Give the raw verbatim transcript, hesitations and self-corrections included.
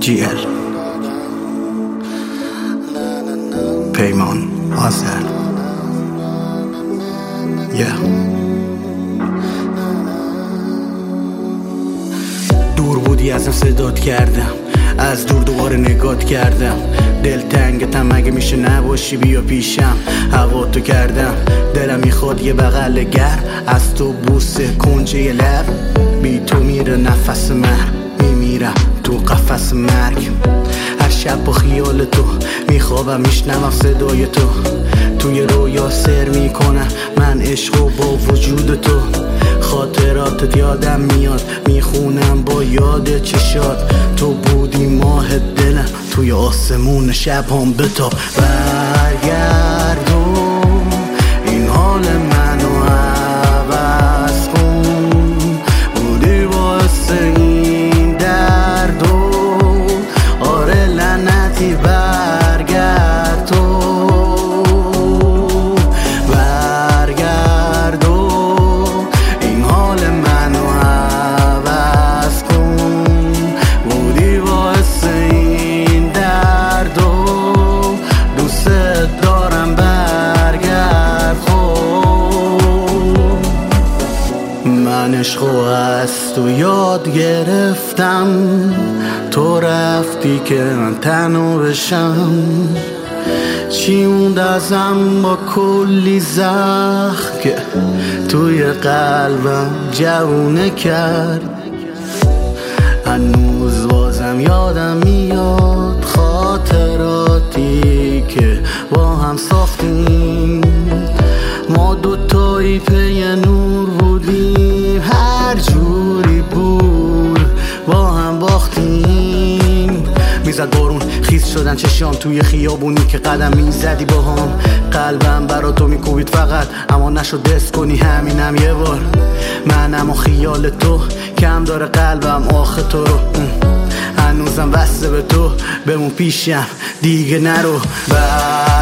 جی ال پیمان آذر یه دور بودی ازم صدات کردم، از دور دوباره نگات کردم، دلتنگتم اگه میشه نباشی بیا پیشم، هوا تو کردم، دلم میخواد یه بغل گر، از تو بوسه کنجه لب، بی تو میره نفس من، میمیرم تو قفس مرگ، هر شب با خیال تو میخوابم میشنوم صدای تو، توی رویا سر میکنم من عشقو با وجود تو، خاطراتت یادم میاد میخونم با یاد چشات، تو بودی ماه دلم توی آسمون شب هم بتاب، برگردو این حال منو عوض کن، بودی باعث این درد و آره لعنتی برگرد تو، برگردو این حال منو عوض کن، بودی باعث این درد و دوست دارم برگرد خب، من عشقو از تو یاد گرفتم، تو رفتی که من تنها بشم، چی موند ازم با کلی زخم که توی قلبم جوونه کرد، هنوز بازم یادم میاد خاطراتی که با هم ساختیم، ما دوتایی پی نور بودیم، هر جوری بود با هم باختیم، میزد بارون خیس شدن چشام توی خیابونی که قدم میزدی با هم، قلبم برا تو میکوبید فقط اما نشد دست کنی، همینم یه بار منم و خیال تو کم داره قلبم آخه تو رو، هنوزم بسته به تو بمون پیشم دیگه نرو.